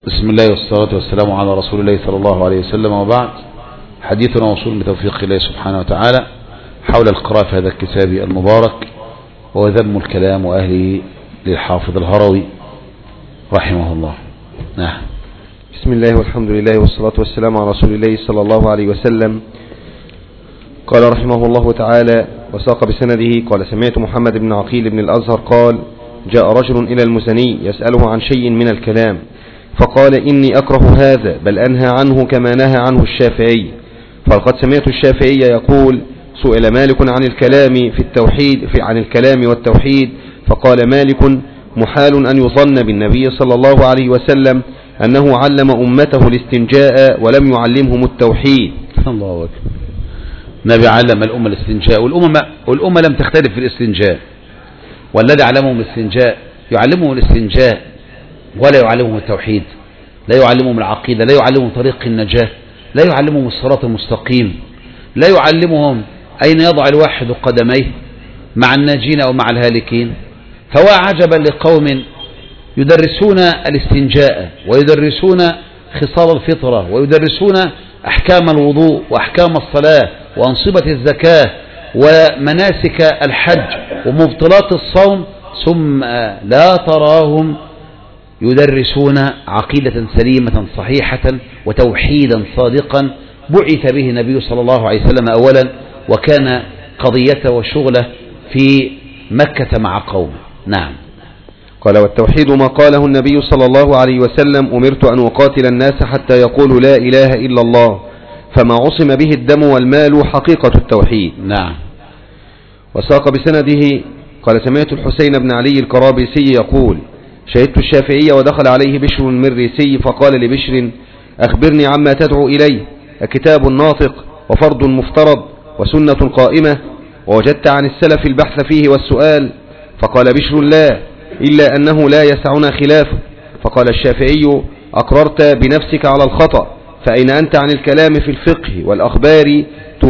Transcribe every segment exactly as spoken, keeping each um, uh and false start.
بسم الله والصلاة والسلام على رسول الله صلى الله عليه وسلم، وبعد. حديثنا موصول بتوفيق الله سبحانه وتعالى حول القراءة في هذا الكتاب المبارك، وهو ذم الكلام وأهله للحافظ الهروي رحمه الله. نعم. بسم الله والحمد لله والصلاة والسلام على رسول الله صلى الله عليه وسلم. قال رحمه الله تعالى وساق بسنده قال: سمعت محمد بن عقيل بن الأزهر قال: جاء رجل إلى المزني يسأله عن شيء من الكلام، فقال: إني أكره هذا، بل أنهى عنه كما نهى عنه الشافعي. فلقد سمعت الشافعي يقول: سئل مالك عن الكلام في التوحيد في عن الكلام والتوحيد، فقال مالك: محال أن يظن بالنبي صلى الله عليه وسلم أنه علم أمته الاستنجاء ولم يعلمهم التوحيد. الله أكبر. النبي علم الأمة الاستنجاء، والأمة والأمة لم تختلف في الاستنجاء، والذي علمهم الاستنجاء يعلمهم الاستنجاء ولا يعلمهم التوحيد، لا يعلمهم العقيدة، لا يعلمهم طريق النجاة، لا يعلمهم الصراط المستقيم، لا يعلمهم أين يضع الواحد قدميه مع الناجين أو مع الهالكين. فهو عجبا لقوم يدرسون الاستنجاء ويدرسون خصال الفطرة ويدرسون أحكام الوضوء وأحكام الصلاة وأنصبة الزكاة ومناسك الحج ومبطلات الصوم، ثم لا تراهم يدرسون عقيدة سليمة صحيحة وتوحيدا صادقا بعث به النبي صلى الله عليه وسلم أولا، وكان قضيته وشغله في مكة مع قومه. نعم. قال: والتوحيد ما قاله النبي صلى الله عليه وسلم: أمرت أن أقاتل الناس حتى يقولوا لا إله إلا الله، فما عصم به الدم والمال حقيقة التوحيد. نعم. وساق بسنده قال: سمعت الحسين بن علي الكرابيسي يقول: شهدت الشافعي ودخل عليه بشر المريسي فقال لبشر: أخبرني عما تدعو إليه، أكتاب ناطق وفرض مفترض وسنة قائمة، ووجدت عن السلف البحث فيه والسؤال؟ فقال بشر: لا، إلا أنه لا يسعنا خلافه. فقال الشافعي: أقررت بنفسك على الخطأ، فأين أنت عن الكلام في الفقه والأخبار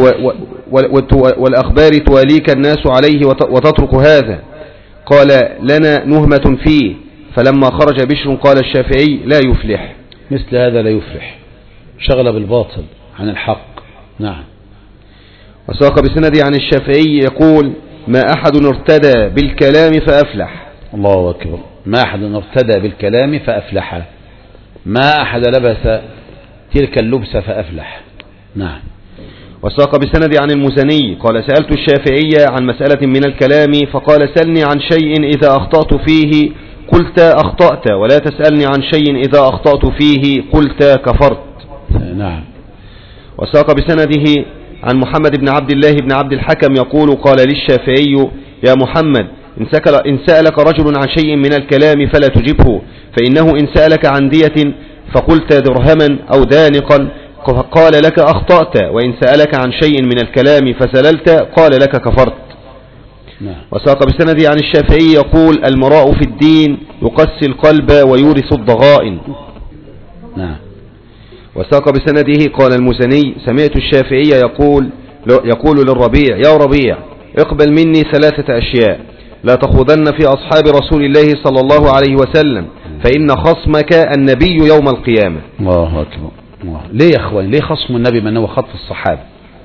والأخبار تواليك الناس عليه وتترك هذا؟ قال: لنا نهمة فيه. فلما خرج بشر قال الشافعي: لا يفلح مثل هذا، لا يفلح، شغل بالباطل عن الحق. نعم. وساق بسندي عن الشافعي يقول: ما أحد ارتدى بالكلام فأفلح. الله أكبر. ما أحد ارتدى بالكلام فأفلح، ما أحد لبس تلك اللبسة فأفلح. نعم. وساق بسندي عن المزني قال: سألت الشافعي عن مسألة من الكلام، فقال: سلني عن شيء إذا أخطأت فيه قلت أخطأت، ولا تسألني عن شيء إذا أخطأت فيه قلت كفرت. نعم. وساق بسنده عن محمد بن عبد الله بن عبد الحكم يقول: قال للشافعي: يا محمد، إن سألك رجل عن شيء من الكلام فلا تجبه، فإنه إن سألك عن دية فقلت درهما أو دانقا قال لك أخطأت، وإن سألك عن شيء من الكلام فسللت قال لك كفرت. نعم. وساق بسندي عن الشافعي يقول: المراء في الدين يقسي القلب ويورث الضغائن. نعم. وساق بسنده قال المزني: سمعت الشافعي يقول يقول للربيع: يا ربيع، اقبل مني ثلاثة أشياء، لا تخوضن في أصحاب رسول الله صلى الله عليه وسلم، فإن خصمك النبي يوم القيامة. الله أكبر. الله. ليه يا أخوان؟ ليه خصم النبي من هو خطف الصحابة؟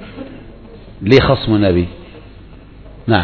ليه خصم النبي؟ نعم،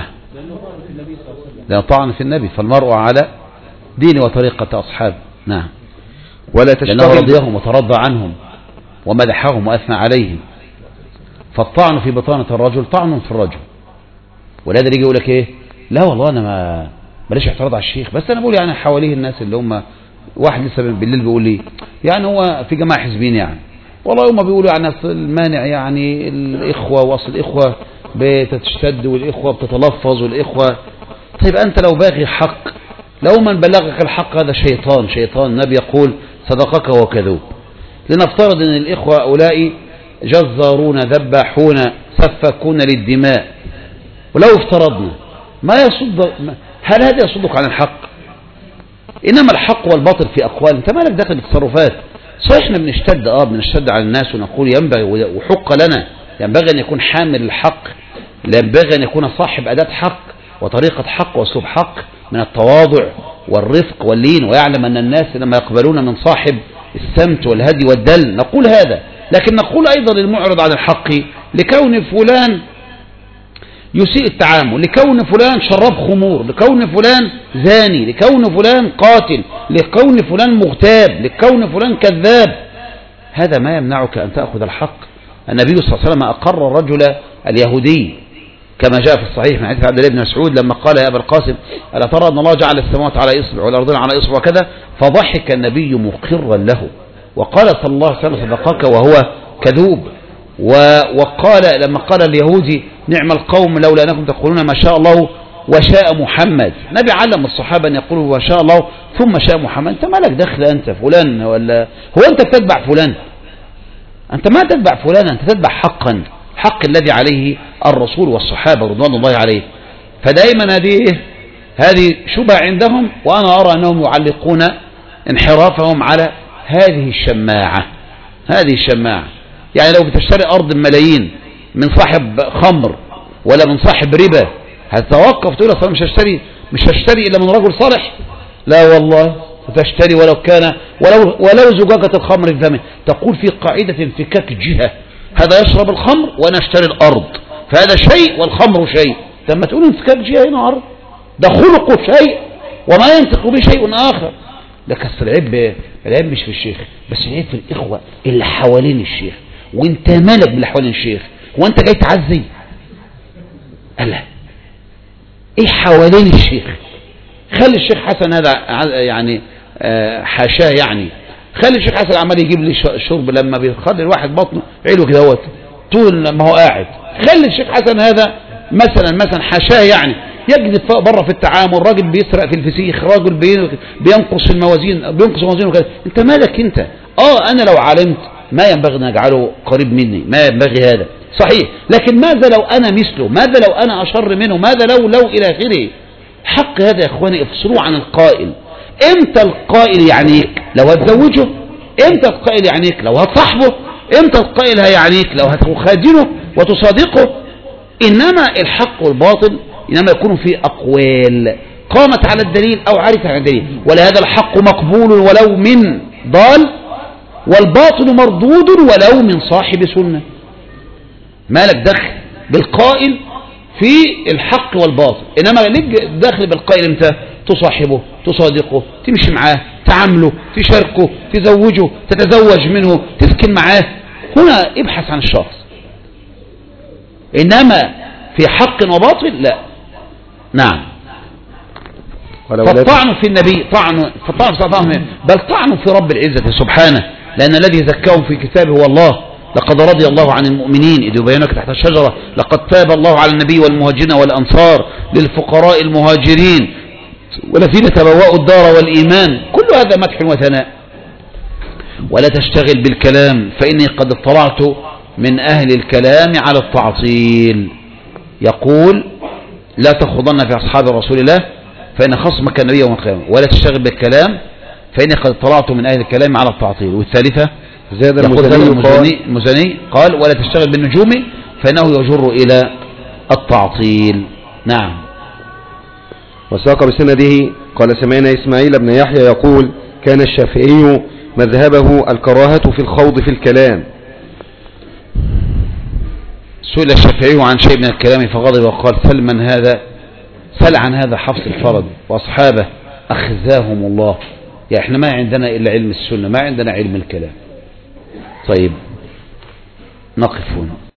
لأنه طعن في النبي، فالمرء على دين وطريقة أصحابه. نعم. ولا لأنه رضيهم وترضى عنهم ومدحهم وأثنى عليهم، فالطعن في بطانة الرجل طعن في الرجل. ولهذا يجي يقول لك إيه؟ لا والله أنا ما ماليش اعتراض على الشيخ، بس أنا بقول يعني حواليه الناس اللي هم واحد لسه بالليل بيقول لي يعني هو في جماعة حزبين، يعني والله هم بيقولوا يعني المانع يعني الإخوة، وأصل الإخوة بتشتد والإخوة بتتلفظ والإخوة. طيب أنت لو باغي حق، لو من بلغك الحق هذا شيطان، شيطان النبي يقول: صدقك وكذوب. لنفترض أن الإخوة أولئك جزارون ذباحون سفكون للدماء، ولو افترضنا ما يصد، هل هذا يصدك عن الحق؟ إنما الحق والباطل في أقوال، أنت مالك داخل بالتصرفات. صحيح احنا بنشتد اه بنشتد على الناس ونقول ينبغي وحق لنا، ينبغي أن يكون حامل الحق، ينبغي أن يكون صاحب أداة حق وطريقة حق وأسلوب حق من التواضع والرفق واللين، ويعلم أن الناس لما يقبلون من صاحب السمت والهدي والدل نقول هذا. لكن نقول أيضا للمعرض عن الحق لكون فلان يسيء التعامل، لكون فلان شراب خمور، لكون فلان زاني، لكون فلان قاتل، لكون فلان مغتاب، لكون فلان كذاب، هذا ما يمنعك أن تأخذ الحق. النبي صلى الله عليه وسلم أقر الرجل اليهودي كما جاء في الصحيح من حديث عبد الله بن مسعود لما قال يا أبا القاسم ألا ترى أن الله جعل السماوات على إصبع والأرضين على إصبع وكذا، فضحك النبي مقرا له وقال صلى الله عليه وسلم صدقك وهو كذوب. وقال لما قال اليهودي نعم القوم لولا أنكم تقولون ما شاء الله وشاء محمد، النبي علم الصحابة أن يقولوا ما شاء الله ثم شاء محمد. أنت مالك دخل أنت فلان ولا هو أنت تتبع فلان؟ أنت ما تتبع فلان، أنت تتبع حقا، حق الذي عليه الرسول والصحابة رضوان الله عليه. فدائما هذه هذه شبهة عندهم، وأنا أرى أنهم يعلقون انحرافهم على هذه الشماعة. هذه الشماعة يعني لو بتشتري أرض ملايين من صاحب خمر ولا من صاحب ربا هتتوقف تقول أصلا مش هشتري مش هشتري إلا من رجل صالح؟ لا والله تشتري ولو كان ولو ولو زجاجة الخمر في فمه. تقول في قاعدة انفكاك جهة، هذا يشرب الخمر وأنا أشتري الأرض، فهذا شيء والخمر شيء. لما تقول انفكاك جهة هنا أرض ده خلقه شيء وما ينطق به شيء آخر. لكن العيب العيب مش في الشيخ بس، العيب في الإخوة اللي حوالين الشيخ. وانت مالك باللي حوالين الشيخ؟ وانت جاي تعزي؟ ألا ايه حوالين الشيخ؟ خلي الشيخ حسن هذا يعني حاشاه، يعني خلي الشيخ حسن عمال يجيب لي شرب لما بيخلي الواحد بطنه عيله كده هوت طول ما هو قاعد. خلي الشيخ حسن هذا مثلا مثلا حاشاه يعني يجد بره في التعامل، راجل بيسرق في الفسيخ، راجل بينقص الموازين بينقص الموازين وكذا. انت مالك انت؟ اه انا لو علمت ما ينبغي ان اجعله قريب مني، ما ينبغي هذا صحيح، لكن ماذا لو انا مثله؟ ماذا لو انا اشر منه؟ ماذا لو لو الى اخره؟ حق هذا يا اخواني افصلوا عن القائل. امتى القائل يعنيك؟ لو هتزوجه. امتى القائل يعنيك؟ لو هتصاحبه. امتى القائل هيعنيك؟ لو هتخادنه وتصادقه. انما الحق والباطل انما يكون في اقوال قامت على الدليل او عرفت عن الدليل، ولهذا الحق مقبول ولو من ضال، والباطل مردود ولو من صاحب سنة. مالك دخل بالقائل في الحق والباطل، انما لك دخل بالقائل امتى؟ تصاحبه، تصادقه، تمشي معاه، تعامله، تشاركه، تزوجه، تتزوج منه، تسكن معاه. هنا ابحث عن الشخص، انما في حق وباطل لا. نعم. فالطعن في النبي طعن فالطعن بل طعن في رب العزة سبحانه، لأن الذي زكاهم في كتابه هو الله. لقد رضي الله عن المؤمنين إذ يبايعونك تحت الشجرة لقد تاب الله على النبي والمهاجرين والأنصار للفقراء المهاجرين والذين تبوأوا الدار والإيمان. كل هذا مدح وثناء. ولا تشتغل بالكلام فإني قد اطلعت من أهل الكلام على التعطيل. يقول لا تخوضن في أصحاب رسول الله فإن خصمك النبي يوم القيامة. ولا تشتغل بالكلام فإني قد اطلعت من أهل الكلام على التعطيل. والثالثة زاد المزني, المزني قال ولا تشتغل بالنجوم فإنه يجر إلى التعطيل. نعم. وساق بسنده قال سمعنا إسماعيل بن يحيى يقول كان الشافعي مذهبه الكراهة في الخوض في الكلام. سئل الشافعي عن شيء من الكلام فغضب وقال سل من هذا سل عن هذا حفص الفرد وأصحابه أخزاهم الله. يعني احنا ما عندنا إلا علم السنة، ما عندنا علم الكلام. طيب نقف هنا.